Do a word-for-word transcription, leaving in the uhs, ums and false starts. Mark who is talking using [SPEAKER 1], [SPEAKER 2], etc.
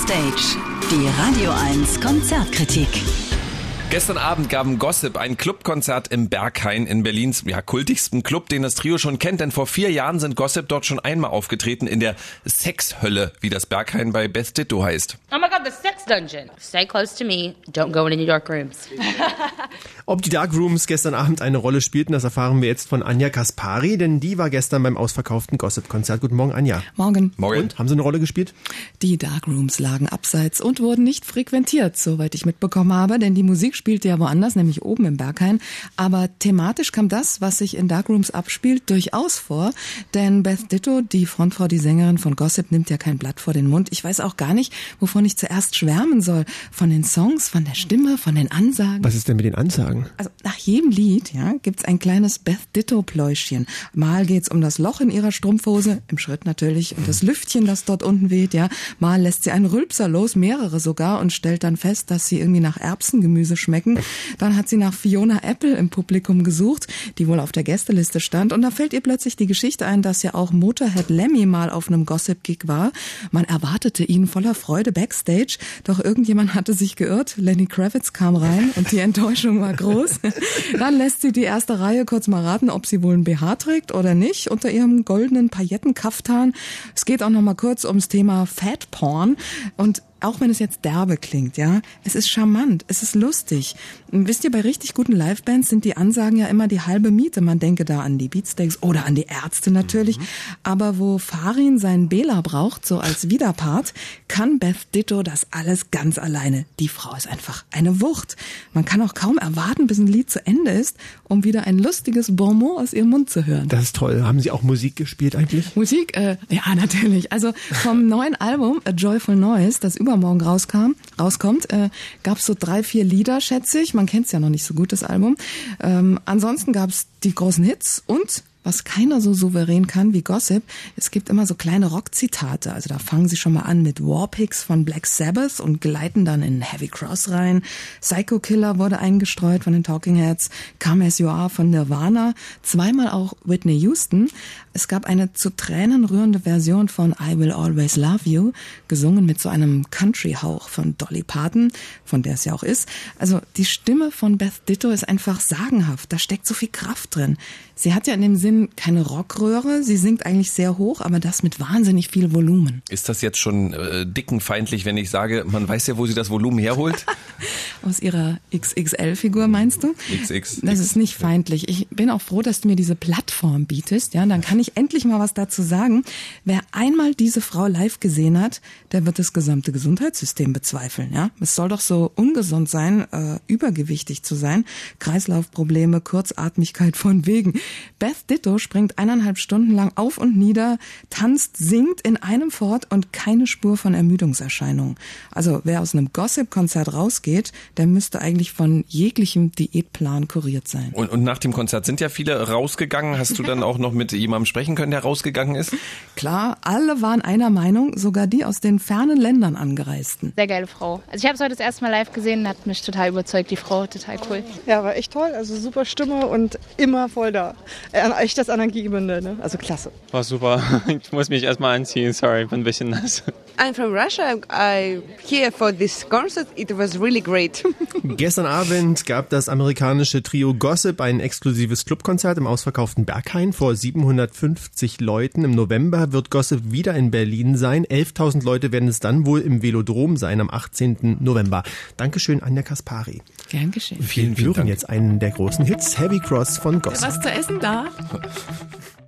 [SPEAKER 1] Backstage, die Radio eins Konzertkritik.
[SPEAKER 2] Gestern Abend gaben Gossip ein Clubkonzert im Berghain in Berlins ja, kultigsten Club, den das Trio schon kennt. Denn vor vier Jahren sind Gossip dort schon einmal aufgetreten in der Sexhölle, wie das Berghain bei Beth Ditto heißt.
[SPEAKER 3] Oh my God, the sex dungeon. Stay close to me. Don't go in the dark rooms.
[SPEAKER 4] Ob die Dark Rooms gestern Abend eine Rolle spielten, das erfahren wir jetzt von Anja Kaspari, denn die war gestern beim ausverkauften Gossip-Konzert. Guten Morgen, Anja.
[SPEAKER 5] Morgen.
[SPEAKER 2] Morgen.
[SPEAKER 4] Und, haben sie eine Rolle gespielt?
[SPEAKER 5] Die Dark Rooms lagen abseits und wurden nicht frequentiert, soweit ich mitbekommen habe, denn die Musik spielte ja woanders, nämlich oben im Berghain. Aber thematisch kam das, was sich in Dark Rooms abspielt, durchaus vor, denn Beth Ditto, die Frontfrau, die Sängerin von Gossip, nimmt ja kein Blatt vor den Mund. Ich weiß auch gar nicht, wovon ich zuerst schwärmen soll. Von den Songs, von der Stimme, von den Ansagen.
[SPEAKER 4] Was ist denn mit den Ansagen?
[SPEAKER 5] Also nach jedem Lied, ja, gibt's ein kleines Beth Ditto-Pläuschchen. Mal geht's um das Loch in ihrer Strumpfhose, im Schritt natürlich, und das Lüftchen, das dort unten weht, ja. Mal lässt sie einen Rülpser los, mehrere sogar, und stellt dann fest, dass sie irgendwie nach Erbsengemüse schmecken. Dann hat sie nach Fiona Apple im Publikum gesucht, die wohl auf der Gästeliste stand. Und da fällt ihr plötzlich die Geschichte ein, dass ja auch Motorhead Lemmy mal auf einem Gossip-Gig war. Man erwartete ihn voller Freude backstage, doch irgendjemand hatte sich geirrt. Lenny Kravitz kam rein und die Enttäuschung war groß. Dann lässt sie die erste Reihe kurz mal raten, ob sie wohl ein B H trägt oder nicht, unter ihrem goldenen Paillettenkaftan. Es geht auch noch mal kurz ums Thema Fat Porn. Und auch wenn es jetzt derbe klingt, ja, es ist charmant, es ist lustig. Und wisst ihr, bei richtig guten Livebands sind die Ansagen ja immer die halbe Miete. Man denke da an die Beatsteaks oder an die Ärzte natürlich. Mhm. Aber wo Farin seinen Bela braucht, so als Widerpart, kann Beth Ditto das alles ganz alleine. Die Frau ist einfach eine Wucht. Man kann auch kaum erwarten, bis ein Lied zu Ende ist, um wieder ein lustiges Bonmot aus ihrem Mund zu hören.
[SPEAKER 4] Das ist toll. Haben Sie auch Musik gespielt eigentlich?
[SPEAKER 5] Musik? Äh, ja, natürlich. Also vom neuen Album A Joyful Noise, das übermorgen rauskam, rauskommt, äh, gab es so drei, vier Lieder, schätze ich. Man kennt es ja noch nicht so gut, das Album. Ähm, ansonsten gab es die großen Hits und was keiner so souverän kann wie Gossip, es gibt immer so kleine Rockzitate. Also da fangen sie schon mal an mit Warpigs von Black Sabbath und gleiten dann in Heavy Cross rein. Psycho Killer wurde eingestreut von den Talking Heads. Come As You Are von Nirvana. Zweimal auch Whitney Houston. Es gab eine zu Tränen rührende Version von I Will Always Love You, gesungen mit so einem Country-Hauch von Dolly Parton, von der es ja auch ist. Also die Stimme von Beth Ditto ist einfach sagenhaft. Da steckt so viel Kraft drin. Sie hat ja in dem Sinn keine Rockröhre, sie singt eigentlich sehr hoch, aber das mit wahnsinnig viel Volumen.
[SPEAKER 2] Ist das jetzt schon äh, dickenfeindlich, wenn ich sage, man weiß ja, wo sie das Volumen herholt?
[SPEAKER 5] Aus ihrer X X L-Figur, meinst du?
[SPEAKER 2] X X.
[SPEAKER 5] Das ist nicht feindlich. Ich bin auch froh, dass du mir diese Plattform bietest. Ja, dann kann ich endlich mal was dazu sagen. Wer einmal diese Frau live gesehen hat, der wird das gesamte Gesundheitssystem bezweifeln. Ja, es soll doch so ungesund sein, äh, übergewichtig zu sein. Kreislaufprobleme, Kurzatmigkeit von wegen. Beth Ditto springt eineinhalb Stunden lang auf und nieder, tanzt, singt in einem fort und keine Spur von Ermüdungserscheinungen. Also wer aus einem Gossip-Konzert rausgeht, der müsste eigentlich von jeglichem Diätplan kuriert sein.
[SPEAKER 2] Und, und nach dem Konzert sind ja viele rausgegangen. Hast du dann auch noch mit jemandem sprechen können, der rausgegangen ist?
[SPEAKER 5] Klar, alle waren einer Meinung, sogar die aus den fernen Ländern Angereisten.
[SPEAKER 3] Sehr geile Frau. Also ich habe es heute das erste Mal live gesehen, hat mich total überzeugt, die Frau, total cool.
[SPEAKER 6] Ja, war echt toll, also super Stimme und immer voll da. Echt das Energiebündel, ne? Also klasse.
[SPEAKER 7] War super. Ich muss mich erstmal anziehen, sorry, ich bin ein bisschen nass.
[SPEAKER 8] I'm from Russia. I'm here for this concert. It was really great.
[SPEAKER 4] Gestern Abend gab das amerikanische Trio Gossip ein exklusives Clubkonzert im ausverkauften Berghain vor siebenhundertfünfzig Leuten. Im November wird Gossip wieder in Berlin sein. elftausend Leute werden es dann wohl im Velodrom sein am achtzehnten November. Dankeschön, Anja Kaspari.
[SPEAKER 5] Gern geschehen.
[SPEAKER 4] Vielen, vielen Dank. Jetzt einen der großen Hits, Heavy Cross von Gossip.
[SPEAKER 5] Was zu essen da?